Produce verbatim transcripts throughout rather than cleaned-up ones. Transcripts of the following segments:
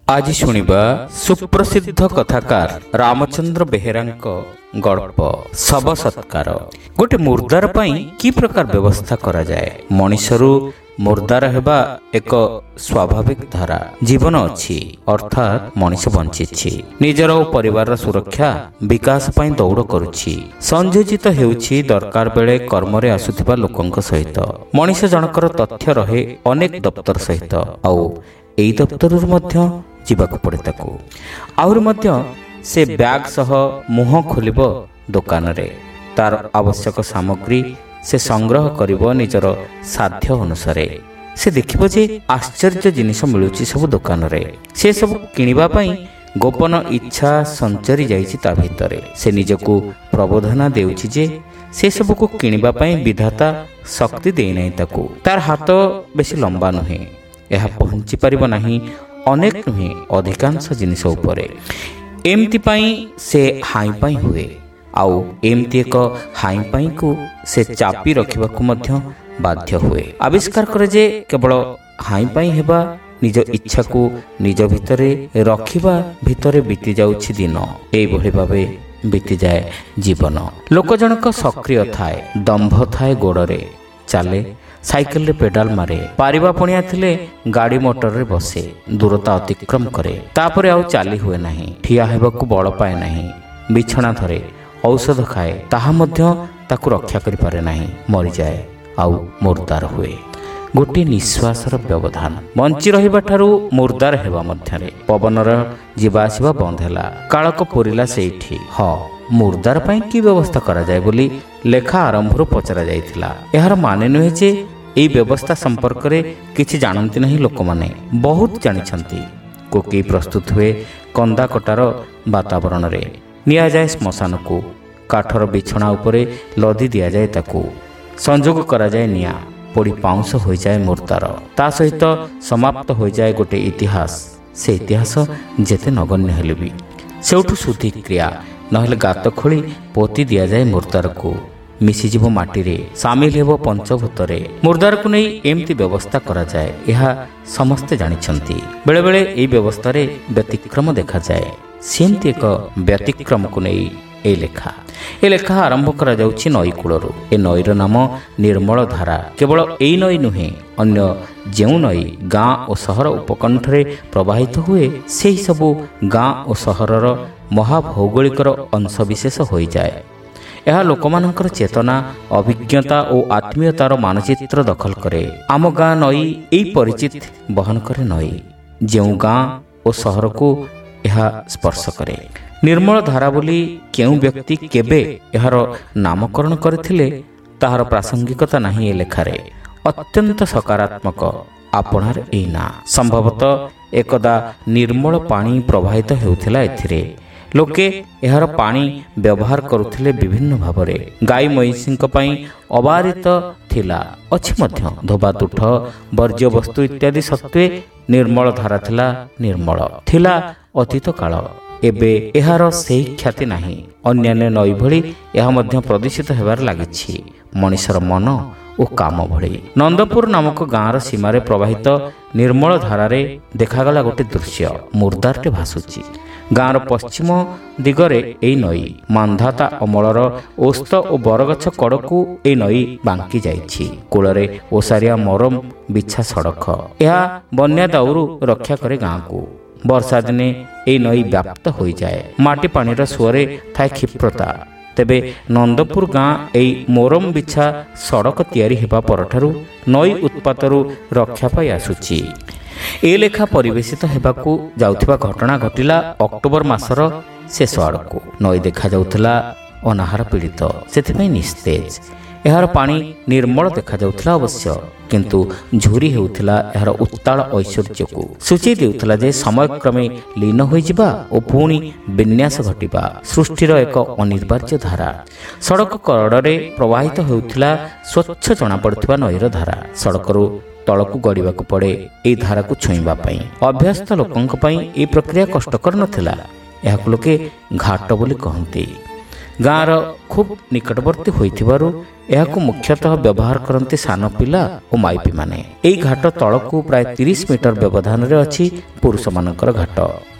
ଆଜି ଶୁଣିବା ସୁପ୍ରସିଦ୍ଧ କଥାକାର ରାମଚନ୍ଦ୍ର ବେହେରାଙ୍କ ଗଳ୍ପ ଶବ ସତ୍କାର। ଗୋଟେ ମୁର୍ଦାର ପାଇଁ କି ପ୍ରକାର ବ୍ୟବସ୍ଥା କରାଯାଏ। ମଣିଷରୁ ମୁର୍ଦାର ହେବା ଏକ ସ୍ୱାଭାବିକ ଧାରା। ଜୀବନ ଅଛି ଅର୍ଥାତ୍ ମଣିଷ ବଞ୍ଚିଛି, ନିଜର ଓ ପରିବାରର ସୁରକ୍ଷା ବିକାଶ ପାଇଁ ଦୌଡ଼ କରୁଛି, ସଂଯୋଜିତ ହେଉଛି ଦରକାର ବେଳେ କର୍ମରେ ଆସୁଥିବା ଲୋକଙ୍କ ସହିତ। ମଣିଷ ଜଣକର ତଥ୍ୟ ରହେ ଅନେକ ଦପ୍ତର ସହିତ, ଆଉ ଏଇ ଦପ୍ତରରୁ ମଧ୍ୟ ଯିବାକୁ ପଡ଼େ ତାକୁ। ଆହୁରି ମଧ୍ୟ ସେ ବ୍ୟାଗ୍ ସହ ମୁହଁ ଖୋଲିବ ଦୋକାନରେ। ତାର ଆବଶ୍ୟକ ସାମଗ୍ରୀ ସେ ସଂଗ୍ରହ କରିବ ନିଜର ସାଧ୍ୟ ଅନୁସାରେ। ସେ ଦେଖିବ ଯେ ଆଶ୍ଚର୍ଯ୍ୟ ଜିନିଷ ମିଳୁଛି ସବୁ ଦୋକାନରେ। ସେ ସବୁ କିଣିବା ପାଇଁ ଗୋପନ ଇଚ୍ଛା ସଞ୍ଚରି ଯାଇଛି ତା ଭିତରେ। ସେ ନିଜକୁ ପ୍ରବୋଧନା ଦେଉଛି ଯେ ସେ ସବୁକୁ କିଣିବା ପାଇଁ ବିଧାତା ଶକ୍ତି ଦେଇନାହିଁ ତାକୁ। ତାର ହାତ ବେଶୀ ଲମ୍ବା ନୁହେଁ, ଏହା ପହଞ୍ଚି ପାରିବ ନାହିଁ ଅନେକ ନୁହେଁ ଅଧିକାଂଶ ଜିନିଷ ଉପରେ। ଏମିତି ପାଇଁ ସେ ହାଇଁ ପାଇଁ ହୁଏ, ଆଉ ଏମିତି ଏକ ହାଇଁ ପାଇଁକୁ ସେ ଚାପି ରଖିବାକୁ ମଧ୍ୟ ବାଧ୍ୟ ହୁଏ। ଆବିଷ୍କାର କରେ ଯେ କେବଳ ହାଇଁ ପାଇଁ ହେବା, ନିଜ ଇଚ୍ଛାକୁ ନିଜ ଭିତରେ ରଖିବା ଭିତରେ ବିତି ଯାଉଛି ଦିନ। ଏଇଭଳି ଭାବେ ବିତିଯାଏ ଜୀବନ। ଲୋକ ଜଣକ ସକ୍ରିୟ ଥାଏ, ଦମ୍ଭ ଥାଏ ଗୋଡ଼ରେ, ଚାଲେ, ସାଇକେଲରେ ପେଡାଲ ମାରେ, ପାରିବା ପଣିଆ ଥିଲେ ଗାଡ଼ି ମୋଟରରେ ବସେ, ଦୂରତା ଅତିକ୍ରମ କରେ, ତାପରେ ଆଉ ଚାଲି ହୁଏ ନାହିଁ, ଠିଆ ହେବାକୁ ବଳ ପାଏ ନାହିଁ, ବିଛଣା ଧରେ, ଔଷଧ ଖାଏ, ତାହା ମଧ୍ୟ ତାକୁ ରକ୍ଷା କରିପାରେ ନାହିଁ, ମରିଯାଏ, ଆଉ ମୁର୍ଦାର ହୁଏ। ଗୋଟିଏ ନିଶ୍ୱାସର ବ୍ୟବଧାନ। ବଞ୍ଚି ରହିବା ଠାରୁ ମୁର୍ଦାର ହେବା ମଧ୍ୟରେ ପବନର ଯିବା ଆସିବା ବନ୍ଦ ହେଲା। କାଳକ ପୂରିଲା ସେଇଠି। ହଁ, ମୁର୍ଦାର ପାଇଁ କି ବ୍ୟବସ୍ଥା କରାଯାଏ ବୋଲି ଲେଖା ଆରମ୍ଭରୁ ପଚରା ଯାଇଥିଲା। ଏହାର ମାନେ ନୁହେଁ ଯେ ଏହି ବ୍ୟବସ୍ଥା ସମ୍ପର୍କରେ କିଛି ଜାଣନ୍ତି ନାହିଁ ଲୋକମାନେ। ବହୁତ ଜାଣିଛନ୍ତି। କୋକେଇ ପ୍ରସ୍ତୁତ ହୁଏ କନ୍ଦାକଟାର ବାତାବରଣରେ, ନିଆଯାଏ ଶ୍ମଶାନକୁ, କାଠର ବିଛଣା ଉପରେ ଲଦି ଦିଆଯାଏ ତାକୁ, ସଂଯୋଗ କରାଯାଏ ନିଆଁ, ପୋଡ଼ି ପାଉଁଶ ହୋଇଯାଏ ମୁର୍ଦାର। ତା ସହିତ ସମାପ୍ତ ହୋଇଯାଏ ଗୋଟେ ଇତିହାସ। ସେ ଇତିହାସ ଯେତେ ନଗଣ୍ୟ ହେଲେ ବି ସେଉଠୁ ଶୁଦ୍ଧିକ୍ରିୟା, ନହେଲେ ଗାତ ଖୋଳି ପୋତି ଦିଆଯାଏ ମୁର୍ଦାରକୁ, ମିଶିଯିବ ମାଟିରେ, ସାମିଲ ହେବ ପଞ୍ଚଭୂତରେ। ମୁର୍ଦାରକୁ ନେଇ ଏମିତି ବ୍ୟବସ୍ଥା କରାଯାଏ, ଏହା ସମସ୍ତେ ଜାଣିଛନ୍ତି। ବେଳେବେଳେ ଏହି ବ୍ୟବସ୍ଥାରେ ବ୍ୟତିକ୍ରମ ଦେଖାଯାଏ। ସେମିତି ଏକ ବ୍ୟତିକ୍ରମକୁ ନେଇ ଏ ଲେଖା। ଏ ଲେଖା ଆରମ୍ଭ କରାଯାଉଛି ନଈ କୂଳରୁ। ଏ ନଈର ନାମ ନିର୍ମଳ ଧାରା। କେବଳ ଏଇ ନଈ ନୁହେଁ, ଅନ୍ୟ ଯେଉଁ ନଈ ଗାଁ ଓ ସହର ଉପକଣ୍ଠରେ ପ୍ରବାହିତ ହୁଏ, ସେହି ସବୁ ଗାଁ ଓ ସହରର ମହାଭୌଗୋଳିକର ଅଂଶବିଶେଷ ହୋଇଯାଏ। ଏହା ଲୋକମାନଙ୍କର ଚେତନା, ଅଭିଜ୍ଞତା ଓ ଆତ୍ମୀୟତାର ମାନଚିତ୍ର ଦଖଲ କରେ। ଆମ ଗାଁ ନଈ ଏଇ ପରିଚିତ ବହନ କରେ ନଈ, ଯେଉଁ ଗାଁ ଓ ସହରକୁ ଏହା ସ୍ପର୍ଶ କରେ। ନିର୍ମଳ ଧାରା ବୋଲି କେଉଁ ବ୍ୟକ୍ତି କେବେ ଏହାର ନାମକରଣ କରିଥିଲେ ତାହାର ପ୍ରାସଙ୍ଗିକତା ନାହିଁ ଏ ଲେଖାରେ। ଅତ୍ୟନ୍ତ ସକାରାତ୍ମକ ଆପଣାର ଏଇ ନାଁ। ସମ୍ଭବତଃ ଏକଦା ନିର୍ମଳ ପାଣି ପ୍ରବାହିତ ହେଉଥିଲା ଏଥିରେ। ଲୋକେ ଏହାର ପାଣି ବ୍ୟବହାର କରୁଥିଲେ ବିଭିନ୍ନ ଭାବରେ। ଗାଈ ମଇଁଷିଙ୍କ ପାଇଁ ଅବାରିତ ଥିଲା, ଅଛି ମଧ୍ୟ। ଧୋବା ତୁଠ, ବର୍ଜ୍ୟବସ୍ତୁ ଇତ୍ୟାଦି ସତ୍ତ୍ୱେ ନିର୍ମଳ ଧାରା ଥିଲା ନିର୍ମଳ, ଥିଲା ଅତୀତ କାଳ। ଏବେ ଏହାର ସେହି ଖ୍ୟାତି ନାହିଁ। ଅନ୍ୟାନ୍ୟ ନଈ ଭଳି ଏହା ମଧ୍ୟ ପ୍ରଦୂଷିତ ହେବାରେ ଲାଗିଛି, ମଣିଷର ମନ ଓ କାମ ଭଳି। ନନ୍ଦପୁର ନାମକ ଗାଁର ସୀମାରେ ପ୍ରବାହିତ ନିର୍ମଳ ଧାରାରେ ଦେଖାଗଲା ଗୋଟେ ଦୃଶ୍ୟ। ମୁର୍ଦାରଟେ ଭାସୁଛି। ଗାଁର ପଶ୍ଚିମ ଦିଗରେ ଏହି ନଈ। ମାନ୍ଧାତା ଅମଳର ଓସ୍ତ ଓ ବରଗଛ କଡ଼କୁ ଏହି ନଈ ବାଙ୍କି ଯାଇଛି। କୂଳରେ ଓସାରିଆ ମରମ ବିଛା ସଡ଼କ। ଏହା ବନ୍ୟା ଦାଉରୁ ରକ୍ଷା କରେ ଗାଁକୁ। ବର୍ଷା ଦିନେ ଏହି ନଈ ବ୍ୟାପ୍ତ ହୋଇଯାଏ। ମାଟି ପାଣିର ସୁଅରେ ଥାଏ କ୍ଷିପ୍ରତା। ତେବେ ନନ୍ଦପୁର ଗାଁ ଏହି ମୋରମ ବିଛା ସଡ଼କ ତିଆରି ହେବା ପରଠାରୁ ନଈ ଉତ୍ପାତରୁ ରକ୍ଷା ପାଇ ଆସୁଛି। ଏ ଲେଖା ପରିବେଶିତ ହେବାକୁ ଯାଉଥିବା ଘଟଣା ଘଟିଲା ଅକ୍ଟୋବର ମାସର ଶେଷ ଆଡ଼କୁ। ନଈ ଦେଖାଯାଉଥିଲା ଅନାହାର ପୀଡ଼ିତ, ସେଥିପାଇଁ ନିସ୍ତେଜ। ଏହାର ପାଣି ନିର୍ମଳ ଦେଖାଯାଉଥିଲା ଅବଶ୍ୟ, କିନ୍ତୁ ଝୁରି ହେଉଥିଲା ଏହାର ଉତ୍ତାଳ ଐଶ୍ୱର୍ଯ୍ୟକୁ। ସୂଚାଇ ଦେଉଥିଲା ଯେ ସମୟକ୍ରମେ ଲୀନ ହୋଇଯିବା ଓ ପୁଣି ବିନ୍ୟାସ ଘଟିବା ସୃଷ୍ଟିର ଏକ ଅନିବାର୍ଯ୍ୟ ଧାରା। ସଡ଼କ କଡ଼ରେ ପ୍ରବାହିତ ହେଉଥିଲା ସ୍ୱଚ୍ଛ ଜଣାପଡ଼ୁଥିବା ନଈର ଧାରା। ସଡ଼କରୁ ତଳକୁ ଗଡ଼ିବାକୁ ପଡ଼େ ଏହି ଧାରାକୁ ଛୁଇଁବା ପାଇଁ। ଅଭ୍ୟସ୍ତ ଲୋକଙ୍କ ପାଇଁ ଏହି ପ୍ରକ୍ରିୟା କଷ୍ଟକର ନଥିଲା। ଏହାକୁ ଲୋକେ ଘାଟ ବୋଲି କହନ୍ତି। ଗାଁର ଖୁବ୍ ନିକଟବର୍ତ୍ତୀ ହୋଇଥିବାରୁ ଏହାକୁ ମୁଖ୍ୟତଃ ବ୍ୟବହାର କରନ୍ତି ସାନ ପିଲା ଓ ମାଇପିମାନେ। ଏହି ଘାଟ ତଳକୁ ପ୍ରାୟ ତିରିଶ ମିଟର ବ୍ୟବଧାନରେ ଅଛି ପୁରୁଷମାନଙ୍କର ଘାଟ।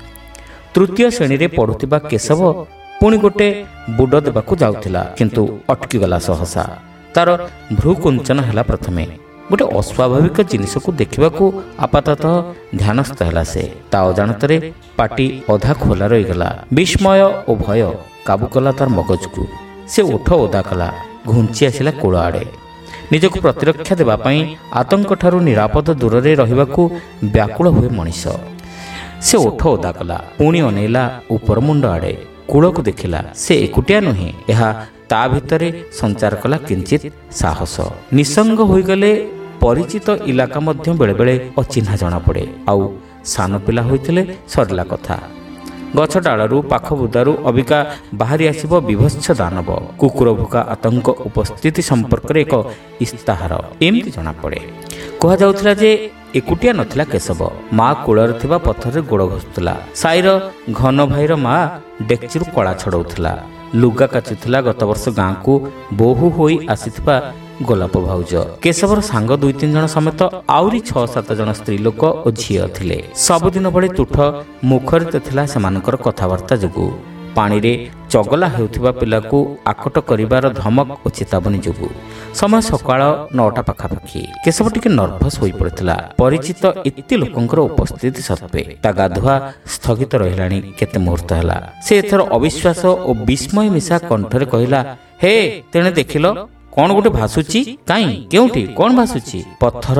ତୃତୀୟ ଶ୍ରେଣୀରେ ପଢ଼ୁଥିବା କେଶବ ପୁଣି ଗୋଟେ ବୁଡ଼ ଦେବାକୁ ଯାଉଥିଲା, କିନ୍ତୁ ଅଟକିଗଲା ସହସା। ତାର ଭ୍ରୁ କୁଞ୍ଚନ ହେଲା। ପ୍ରଥମେ ଗୋଟେ ଅସ୍ୱାଭାବିକ ଜିନିଷକୁ ଦେଖିବାକୁ ଆପାତତଃ ଧ୍ୟାନସ୍ଥ ହେଲା ସେ। ତା ଅଜାଣତରେ ପାଟି ଅଧା ଖୋଲା ରହିଗଲା। ବିସ୍ମୟ ଓ ଭୟ କାବୁ କଲା ତାର ମଗଜକୁ। ସେ ଓଠ ଓଦା କଲା, ଘୁଞ୍ଚି ଆସିଲା କୂଳ ଆଡ଼େ। ନିଜକୁ ପ୍ରତିରକ୍ଷା ଦେବା ପାଇଁ ଆତଙ୍କଠାରୁ ନିରାପଦ ଦୂରରେ ରହିବାକୁ ବ୍ୟାକୁଳ ହୁଏ ମଣିଷ। ସେ ଓଠ ଓଦା କଲା, ପୁଣି ଅନେଇଲା ଉପର ମୁଣ୍ଡ ଆଡ଼େ। କୂଳକୁ ଦେଖିଲା। ସେ ଏକୁଟିଆ ନୁହେଁ, ଏହା ତା ଭିତରେ ସଞ୍ଚାର କଲା କିଞ୍ଚିତ୍ ସାହସ। ନିସଙ୍ଗ ହୋଇଗଲେ ପରିଚିତ ଇଲାକା ମଧ୍ୟ ବେଳେବେଳେ ଅଚିହ୍ନା ଜଣାପଡ଼େ। ଆଉ ସାନ ପିଲା ହୋଇଥିଲେ ସରିଲା କଥା। ଗଛ ଡାଳରୁ ପାଖ ବୁଦାରୁ ଅବିକା ବାହାରି ଆସିବ ବିଭତ୍ସ ଦାନବ। କୁକୁର ଭୁକା ଆତଙ୍କ ଉପସ୍ଥିତି ସମ୍ପର୍କରେ ଏକ ଇସ୍ତାହାର ଏମିତି ଜଣାପଡ଼େ। କୁହାଯାଉଥିଲା ଯେ ଏକୁଟିଆ ନଥିଲା କେଶବ। ମା କୂଳରେ ଥିବା ପଥରରେ ଗୋଡ଼ ଘଷୁଥିଲା। ସାଇର ଘନ ଭାଇର ମା ଡେକ୍ଚିରୁ କଳା ଛଡ଼ଉଥିଲା। ଲୁଗା କାଚୁଥିଲା ଗତ ବର୍ଷ ଗାଁକୁ ବୋହୂ ହୋଇ ଆସିଥିବା ଗୋଲାପ ଭାଉଜ। କେଶବର ସାଙ୍ଗ ଦୁଇ ତିନି ଜଣ ସମେତ ଆହୁରି ଛଅ ସାତ ଜଣ ସ୍ତ୍ରୀ ଲୋକ ଓ ଝିଅ ଥିଲେ। ସବୁଦିନ ଭଳି ତୁଠ ମୁଖରିତ ଥିଲା ସେମାନଙ୍କର କଥାବାର୍ତ୍ତା ଯୋଗୁଁ। ପାଣିରେ ଚଗଲା ହେଉଥିବା ପିଲାକୁ ଆକଟ କରିବାର ଧମକ ଓ ଚେତାବନୀ ଯୋଗୁଁ। ସମୟ ସକାଳ ନଅଟା ପାଖାପାଖି। କେଶବ ଟିକେ ନର୍ଭସ ହୋଇପଡ଼ିଥିଲା। ପରିଚିତ ଏତେ ଲୋକଙ୍କର ଉପସ୍ଥିତି ସତ୍ତ୍ୱେ ତା ଗାଧୁଆ ସ୍ଥଗିତ ରହିଲାଣି କେତେ ମୁହୂର୍ତ୍ତ ହେଲା। ସେ ଏଥର ଅବିଶ୍ୱାସ ଓ ବିସ୍ମୟ ମିଶା କଣ୍ଠରେ କହିଲା, ହେ ତେଣେ ଦେଖିଲ, କଣ ଗୋଟେ ଭାସୁଛି? କାହିଁ, କେଉଁଠି, କଣ ଭାସୁଛି? ପଥର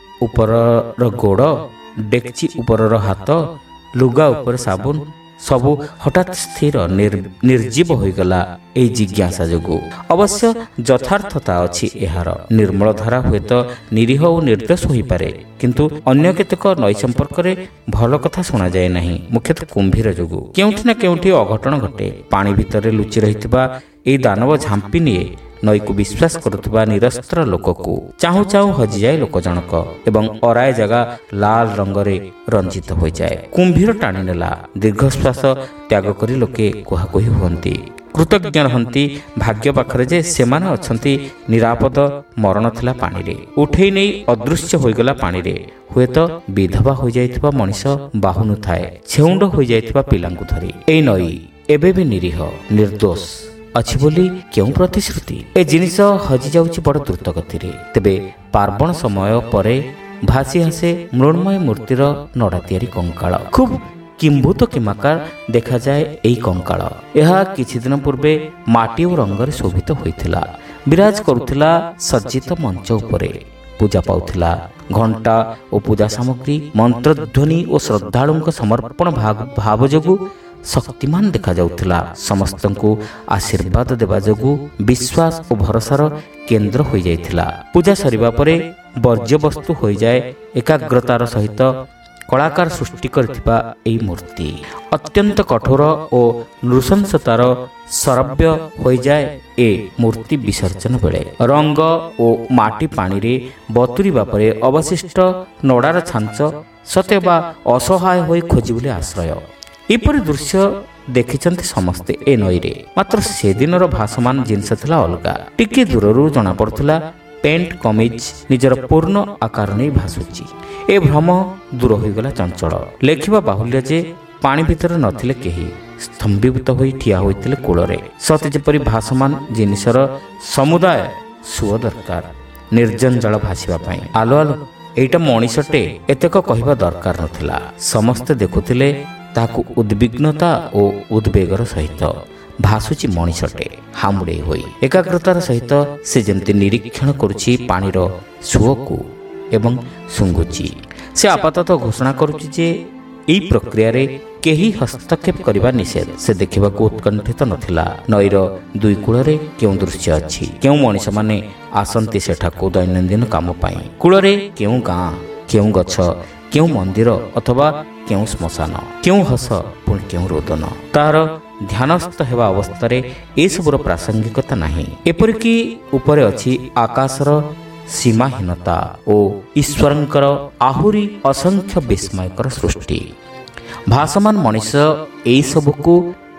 ଉପରର ଗୋଡ଼, ଡେକ୍ଚି ଉପରର ହାତ, ଲୁଗା ଉପରେ ସାବୁନ, ସବୁ ହଠାତ୍ ସ୍ଥିର ନିର୍ଜୀବ ହୋଇଗଲା ଏହି ଜିଜ୍ଞାସା ଯୋଗୁଁ। ଅବଶ୍ୟ ଯଥାର୍ଥତା ଅଛି ଏହାର। ନିର୍ମଳ ଧାରା ହୁଏତ ନିରୀହ ଓ ନିର୍ଦ୍ଦୋଷ ହୋଇପାରେ, କିନ୍ତୁ ଅନ୍ୟ କେତେକ ନଈ ସମ୍ପର୍କରେ ଭଲ କଥା ଶୁଣାଯାଏ ନାହିଁ, ମୁଖ୍ୟତଃ କୁମ୍ଭୀର ଯୋଗୁଁ। କେଉଁଠି ନା କେଉଁଠି ଅଘଟଣ ଘଟେ। ପାଣି ଭିତରେ ଲୁଚି ରହିଥିବା ଏହି ଦାନବ ଝାମ୍ପି ନିଏ ନଈକୁ ବିଶ୍ୱାସ କରୁଥିବା ନିରସ୍ତ୍ର ଲୋକକୁ। ଚାହୁଁ ଚାହୁଁ ହଜିଯାଏ ଲୋକ ଜଣକ ଏବଂ ଅରାଏ ଜାଗା ଲାଲ ରଙ୍ଗରେ ରଞ୍ଜିତ ହୋଇଯାଏ। କୁମ୍ଭୀର ଟାଣି ନେଲା। ଦୀର୍ଘଶ୍ୱାସ ତ୍ୟାଗ କରି ଲୋକେ କୁହାକୁହି ହୁଅନ୍ତି, କୃତଜ୍ଞ ରହନ୍ତି ଭାଗ୍ୟ ପାଖରେ ଯେ ସେମାନେ ଅଛନ୍ତି। ନିରାପଦ ମରଣ ଥିଲା ପାଣିରେ। ଉଠେଇ ନେଇ ଅଦୃଶ୍ୟ ହୋଇଗଲା ପାଣିରେ। ହୁଏତ ବିଧବା ହୋଇଯାଇଥିବା ମଣିଷ ବାହୁନୁ ଥାଏ ଛେଉଣ୍ଡ ହୋଇଯାଇଥିବା ପିଲାଙ୍କୁ ଧରି। ଏଇ ନଈ ଏବେ ବି ନିରୀହ ନିର୍ଦ୍ଦୋଷ ଅଛି ବୋଲି କେଉଁ ପ୍ରତିଶ୍ରୁତି? ଏ ଜିନିଷ ହଜିଯାଉଛି ବଡ଼ ଦ୍ରୁତ ଗତିରେ। ତେବେ ପାର୍ବଣ ସମୟ ପରେ ଭାସି ଆସେ ମୃଣ୍ମୟ ମୂର୍ତ୍ତିର ନଡ଼ା ତିଆରି କଙ୍କାଳ। ଖୁବ୍ କିମ୍ଭୂତ କିମାକାର ଦେଖାଯାଏ ଏହି କଙ୍କାଳ। ଏହା କିଛି ଦିନ ପୂର୍ବେ ମାଟି ଓ ରଙ୍ଗରେ ଶୋଭିତ ହୋଇଥିଲା। ବିରାଜ କରୁଥିଲା ସଜ୍ଜିତ ମଞ୍ଚ ଉପରେ। ପୂଜା ପାଉଥିଲା। ଘଣ୍ଟା ଓ ପୂଜା ସାମଗ୍ରୀ, ମନ୍ତ୍ରଧ୍ୱନି ଓ ଶ୍ରଦ୍ଧାଳୁଙ୍କ ସମର୍ପଣ ଭାବ ଯୋଗୁଁ ଶକ୍ତିମାନ ଦେଖାଯାଉଥିଲା। ସମସ୍ତଙ୍କୁ ଆଶୀର୍ବାଦ ଦେବା ଯୋଗୁଁ ବିଶ୍ୱାସ ଓ ଭରସାର କେନ୍ଦ୍ର ହୋଇଯାଇଥିଲା। ପୂଜା ସରିବା ପରେ ବର୍ଜ୍ୟବସ୍ତୁ ହୋଇଯାଏ ଏକାଗ୍ରତାର ସହିତ କଳାକାର ସୃଷ୍ଟି କରିଥିବା ଏହି ମୂର୍ତ୍ତି। ଅତ୍ୟନ୍ତ କଠୋର ଓ ନୃଶଂସତାର ସରବ୍ୟ ହୋଇଯାଏ ଏ ମୂର୍ତ୍ତି ବିସର୍ଜନ ବେଳେ। ରଙ୍ଗ ଓ ମାଟି ପାଣିରେ ବତୁରିବା ପରେ ଅବଶିଷ୍ଟ ନଡ଼ାର ଛାଞ୍ଚ ସତେବା ଅସହାୟ ହୋଇ ଖୋଜି ବୋଲି ଆଶ୍ରୟ। ଏପରି ଦୃଶ୍ୟ ଦେଖିଛନ୍ତି ସମସ୍ତେ ଏ ନଈରେ। ମାତ୍ର ସେଦିନର ଭାସମାନ ଜିନିଷ ଥିଲା ଅଲଗା। ଟିକେ ଦୂରରୁ ଜଣାପଡ଼ୁଥିଲା ପ୍ୟାଣ୍ଟ କମିଜ ନିଜର ପୂର୍ଣ୍ଣ ଆକାର ନେଇ ଭାସୁଛି। ଏ ଭ୍ରମ ଦୂର ହୋଇଗଲା ଚଞ୍ଚଳ। ଲେଖିବା ବାହୁଲ୍ୟ ଯେ ପାଣି ଭିତରେ ନଥିଲେ କେହି। ସ୍ତମ୍ଭୀଭୂତ ହୋଇ ଠିଆ ହୋଇଥିଲେ କୂଳରେ। ସତେ ଯେପରି ଭାସମାନ ଜିନିଷର ସମୁଦାୟ ସୁଅ ଦରକାର ନିର୍ଜନ ଜଳ ଭାସିବା ପାଇଁ। ଆଲୋ ଆଲୋ, ଏଇଟା ମଣିଷଟେ, ଏତକ କହିବା ଦରକାର ନଥିଲା। ସମସ୍ତେ ଦେଖୁଥିଲେ ତାହାକୁ ଉଦ୍ବିଗ୍ନତା ଓ ଉଦ୍ବେଗର ସହିତ। ଭାସୁଛି ମଣିଷଟେ ହାମୁଡ଼େଇ ହୋଇ। ଏକାଗ୍ରତାର ସହିତ ସେ ଯେମିତି ନିରୀକ୍ଷଣ କରୁଛି ପାଣିର ସୁଅକୁ ଏବଂ ଶୁଙ୍ଘୁଛି। ସେ ଆପାତତଃ ଘୋଷଣା କରୁଛି ଯେ ଏହି ପ୍ରକ୍ରିୟାରେ କେହି ହସ୍ତକ୍ଷେପ କରିବା ନିଷେଧ। ସେ ଦେଖିବାକୁ ଉତ୍କଣ୍ଠିତ ନଥିଲା ନଈର ଦୁଇ କୂଳରେ କେଉଁ ଦୃଶ୍ୟ ଅଛି, କେଉଁ ମଣିଷମାନେ ଆସନ୍ତି ସେଠାକୁ ଦୈନନ୍ଦିନ କାମ ପାଇଁ। କୂଳରେ କେଉଁ ଗାଁ, କେଉଁ ଗଛ, କେଉଁ ମନ୍ଦିର ଅଥବା କେଉଁ ଶ୍ମଶାନ, କେଉଁ ହସ ପୁଣି କେଉଁ ରୋଦନ। ତାହାର ଧ୍ୟାନସ୍ଥ ହେବା ଅବସ୍ଥାରେ ଏସବୁର ପ୍ରାସଙ୍ଗିକତା ନାହିଁ। ଏପରିକି ଉପରେ ଅଛି ଆକାଶର ସୀମାହୀନତା ଓ ଈଶ୍ୱରଙ୍କର ଆହୁରି ଅସଂଖ୍ୟ ବିସ୍ମୟକର ସୃଷ୍ଟି। ଭାସମାନ ମଣିଷ ଏହିସବୁକୁ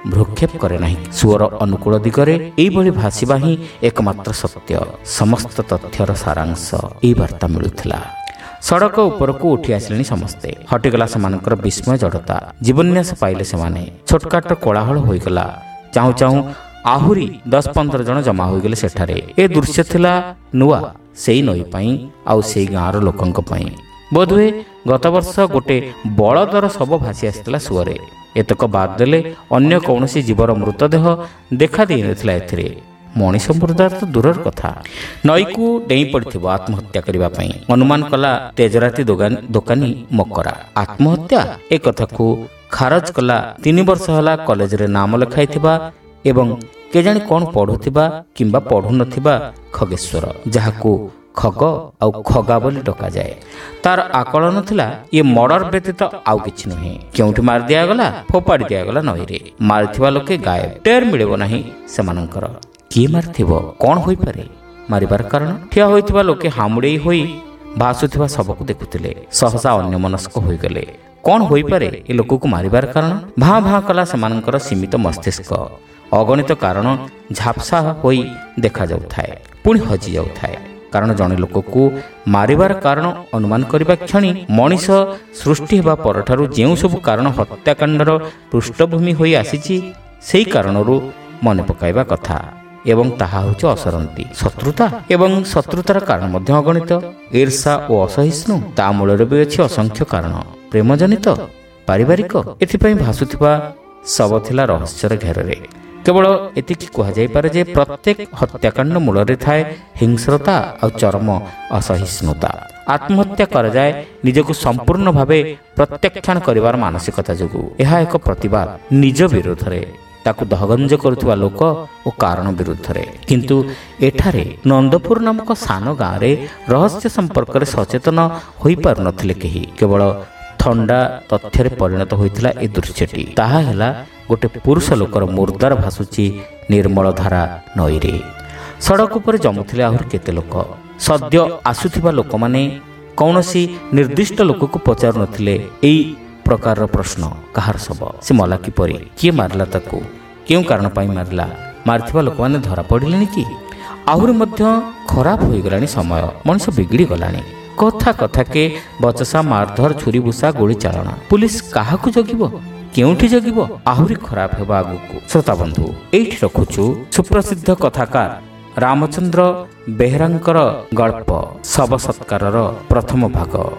ଭ୍ରୂକ୍ଷେପ କରେ ନାହିଁ। ସୁଅର ଅନୁକୂଳ ଦିଗରେ ଏଇଭଳି ଭାସିବା ହିଁ ଏକମାତ୍ର ସତ୍ୟ, ସମସ୍ତ ତଥ୍ୟର ସାରାଂଶ ଏହି ବାର୍ତ୍ତା ମିଳୁଥିଲା। ସଡ଼କ ଉପରକୁ ଉଠି ଆସିଲେଣି ସମସ୍ତେ। ହଟିଗଲା ସେମାନଙ୍କର ବିସ୍ମୟ ଜଡ଼ତା। ଜୀବନ୍ୟାସ ପାଇଲେ ସେମାନେ। ଛୋଟକାଟ କୋଳାହଳ ହୋଇଗଲା। ଚାହୁଁ ଚାହୁଁ ଆହୁରି ଦଶ ପନ୍ଦର ଜଣ ଜମା ହୋଇଗଲେ ସେଠାରେ। ଏ ଦୃଶ୍ୟ ଥିଲା ନୂଆ, ସେଇ ନଈ ପାଇଁ ଆଉ ସେଇ ଗାଁର ଲୋକଙ୍କ ପାଇଁ। ବୋଧହୁଏ ଗତ ବର୍ଷ ଗୋଟେ ବଳଦର ଶବ ଭାସି ଆସିଥିଲା ସୁଅରେ। ଏତକ ବାଦ ଦେଲେ ଅନ୍ୟ କୌଣସି ଜୀବର ମୃତଦେହ ଦେଖା ଦେଇନଥିଲା ଏଥିରେ। ମଣିଷ ମୁର୍ଦାର ତ ଦୂରର କଥା, ନଈକୁ ଡେଇଁ ପଡ଼ିଥିବ ଆତ୍ମହତ୍ୟା କରିବା ପାଇଁ। ଅନୁମାନ କଲା ତେଜରାତି ଦୋକାନୀ ମକରା। ଆତ୍ମହତ୍ୟା ଏ କଥାକୁ ଖାରଜ କଲା ତିନି ବର୍ଷ ହେଲା କଲେଜରେ ନାମ ଲେଖାଇଥିବା ଏବଂ କେଜାଣି କ'ଣ ପଢ଼ୁଥିବା କିମ୍ବା ପଢ଼ୁନଥିବା ଖଗେଶ୍ୱର, ଯାହାକୁ ଖଗ ଆଉ ଖଗା ବୋଲି ଡକାଯାଏ। ତାର ଆକଳନ ଥିଲା ଇଏ ମର୍ଡର ବ୍ୟତୀତ ଆଉ କିଛି ନୁହେଁ। କେଉଁଠି ମାରି ଦିଆଗଲା, ଫୋପାଡ଼ି ଦିଆଗଲା ନଈରେ। ମାରିଥିବା ଲୋକେ ଗାୟବ, ଟେର ମିଳିବ ନାହିଁ ସେମାନଙ୍କର। କିଏ ମାରିଥିବ, କ'ଣ ହୋଇପାରେ? ମାରିବାର କାରଣ? ଠିଆ ହୋଇଥିବା ଲୋକେ ହାମୁଡ଼େଇ ହୋଇ ଭାସୁଥିବା ଶବକୁ ଦେଖୁଥିଲେ। ସହସା ଅନ୍ୟମନସ୍କ ହୋଇଗଲେ। କ'ଣ ହୋଇପାରେ ଏ ଲୋକକୁ ମାରିବାର କାରଣ? ଭାଁ ଭାଁ କଲା ସେମାନଙ୍କର ସୀମିତ ମସ୍ତିଷ୍କ। ଅଗଣିତ କାରଣ ଝାପ୍ସା ହୋଇ ଦେଖାଯାଉଥାଏ, ପୁଣି ହଜି ଯାଉଥାଏ। କାରଣ ଜଣେ ଲୋକକୁ ମାରିବାର କାରଣ ଅନୁମାନ କରିବା କ୍ଷଣି ମଣିଷ ସୃଷ୍ଟି ହେବା ପରଠାରୁ ଯେଉଁ ସବୁ କାରଣ ହତ୍ୟାକାଣ୍ଡର ପୃଷ୍ଠଭୂମି ହୋଇ ଆସିଛି, ସେହି କାରଣରୁ ମନେ ପକାଇବା କଥା। ଏବଂ ତାହା ହେଉଛି ଅସରନ୍ତି ଶତ୍ରୁତା। ଏବଂ ଶତ୍ରୁତାର କାରଣ ମଧ୍ୟ ଅଗଣିତ। ଈର୍ଷା ଓ ଅସହିଷ୍ଣୁ, ତା ମୂଳରେ ବି ଅଛି ଅସଂଖ୍ୟ କାରଣ। ପ୍ରେମଜନିତ, ପାରିବାରିକ। ଏଥିପାଇଁ ଭାସୁଥିବା ଶବ ଥିଲା ରହସ୍ୟର ଘେରରେ। କେବଳ ଏତିକି କୁହାଯାଇପାରେ ଯେ ପ୍ରତ୍ୟେକ ହତ୍ୟାକାଣ୍ଡ ମୂଳରେ ଥାଏ ହିଂସ୍ରତା ଆଉ ଚରମ ଅସହିଷ୍ଣୁତା। ଆତ୍ମହତ୍ୟା କରାଯାଏ ନିଜକୁ ସମ୍ପୂର୍ଣ୍ଣ ଭାବେ ପ୍ରତ୍ୟାଖ୍ୟାନ କରିବାର ମାନସିକତା ଯୋଗୁଁ। ଏହା ଏକ ପ୍ରତିବାଦ ନିଜ ବିରୋଧରେ, ତାକୁ ଦହଗଞ୍ଜ କରୁଥିବା ଲୋକ ଓ କାରଣ ବିରୁଦ୍ଧରେ। କିନ୍ତୁ ଏଠାରେ ନନ୍ଦପୁର ନାମକ ସାନ ଗାଁରେ ରହସ୍ୟ ସମ୍ପର୍କରେ ସଚେତନ ହୋଇପାରୁନଥିଲେ କେହି। କେବଳ ଥଣ୍ଡା ତଥ୍ୟରେ ପରିଣତ ହୋଇଥିଲା ଏ ଦୃଶ୍ୟଟି। ତାହା ହେଲା ଗୋଟେ ପୁରୁଷ ଲୋକର ମୁର୍ଦାର ଭାସୁଛି ନିର୍ମଳ ଧାରା ନଈରେ। ସଡ଼କ ଉପରେ ଜମୁଥିଲେ ଆହୁରି କେତେ ଲୋକ। ସଦ୍ୟ ଆସୁଥିବା ଲୋକମାନେ କୌଣସି ନିର୍ଦ୍ଦିଷ୍ଟ ଲୋକକୁ ପଚାରୁନଥିଲେ ଏଇ ପ୍ରକାରର ପ୍ରଶ୍ନ। କାହାର ଶବ? ସେ ମଲା କିପରି? କିଏ ମାରିଲା ତାକୁ? କେଉଁ କାରଣ ପାଇଁ ମାରିଲା? ମାରିଥିବା ଲୋକମାନେ ଧରା ପଡ଼ିଲେଣି କି? ଆହୁରି ମଧ୍ୟ ଖରାପ ହୋଇଗଲାଣି ସମୟ। ମଣିଷ ବିଗିଡ଼ି ଗଲାଣି। କଥା କଥାକେ ବଚସା, ମାରଧର, ଛୁରୀ ଭୁଷା, ଗୁଳି ଚାଳନା। ପୁଲିସ କାହାକୁ ଜଗିବ? କେଉଁଠି ଜଗିବ? ଆହୁରି ଖରାପ ହେବ ଆଗକୁ। ଶ୍ରୋତାବନ୍ଧୁ, ଏଇଠି ରଖୁଛୁ ସୁପ୍ରସିଦ୍ଧ କଥାକାର ରାମଚନ୍ଦ୍ର ବେହେରାଙ୍କର ଗଳ୍ପ ଶବ ସତ୍କାରର ପ୍ରଥମ ଭାଗ।